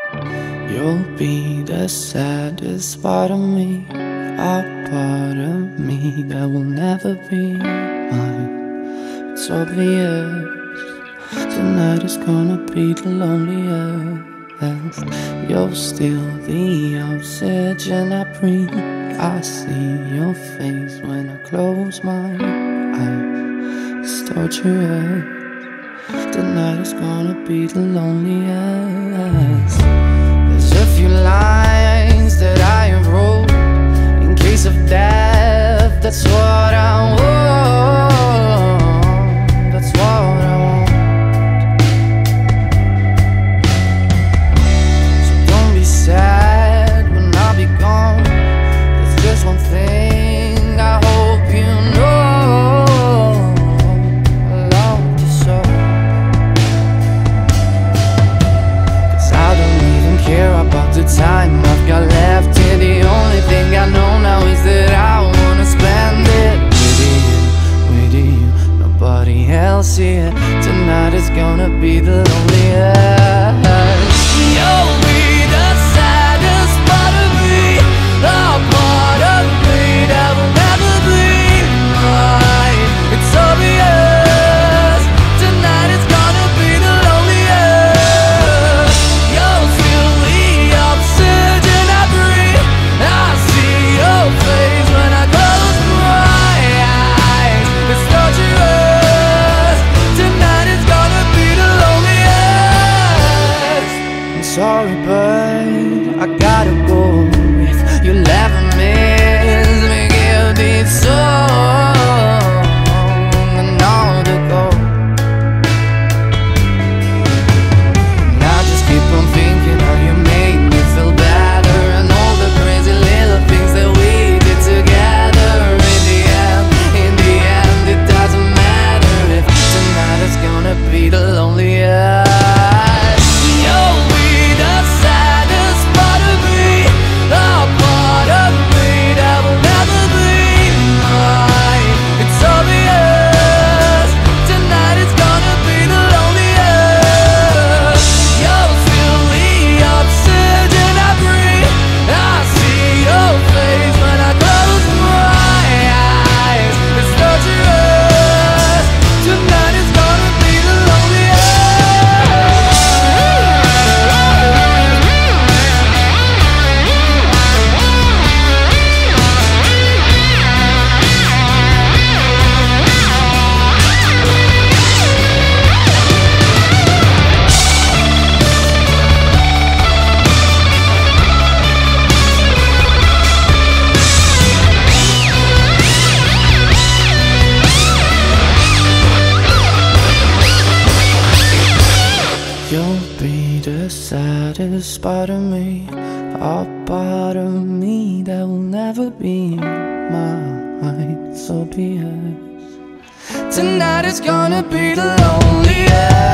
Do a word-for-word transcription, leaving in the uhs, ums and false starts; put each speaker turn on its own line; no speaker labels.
You'll be the saddest part of me, a part of me that will never be mine. It's obvious tonight is gonna be the loneliest. You're still the oxygen I breathe. I see your face when I close my eyes. It's torturous. Tonight is gonna be the loneliest. There's a few lines that I have wrote in case of death. That's what I want. That's what I want. So don't be sad when I'll be gone. There's just one thing I hope you know. I love you so. Care about the time I've got left here. The only thing I know now is that I wanna spend it with you, with you, nobody else here. Tonight is gonna be the loneliest. You'll be the saddest part of me, the part of me that will never be mine. It's obvious, tonight is gonna be the loneliest. You'll feel the oxygen I breathe. I see your face when I close my eyes. It's torturous. Tonight is gonna be the loneliest. I'm sorry, but I gotta go. If you'll ever miss me, give this song another go. And I just keep on thinking how you made me feel better, and all the crazy little things that we did together. In the end, in the end, it doesn't matter if tonight is gonna be the loneliest. You'll be the saddest part of me, the part of me that will never be mine. It's obvious, tonight is gonna be the loneliest. You'll feel the oxygen I breathe. I see your face when I close my eyes. It's torturous. Tonight is gonna be the You'll be the saddest part of me, a part of me that will never be mine. So be it. Tonight is gonna be the loneliest.